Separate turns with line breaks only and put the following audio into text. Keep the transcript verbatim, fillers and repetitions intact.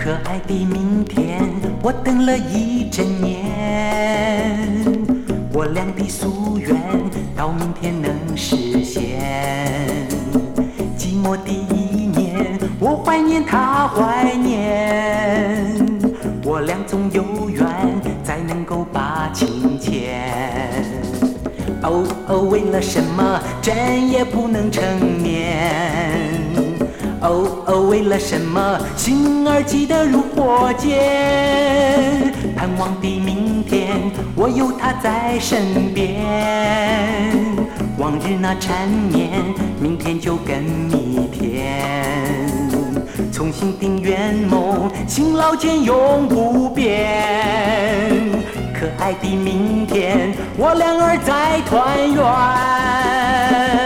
可爱的明天，我等了一整年，我俩的夙愿到明天能实现。寂寞的一年，我怀念他怀念，我俩总有缘才能够把情牵。哦哦，为了什么真也不能成眠？哦哦，为了什么心儿急得如火箭？盼望的明天，我有他在身边。往日那缠绵，明天就更弥天。重新定圆梦，辛劳间永不变。可爱的明天，我俩儿再团圆。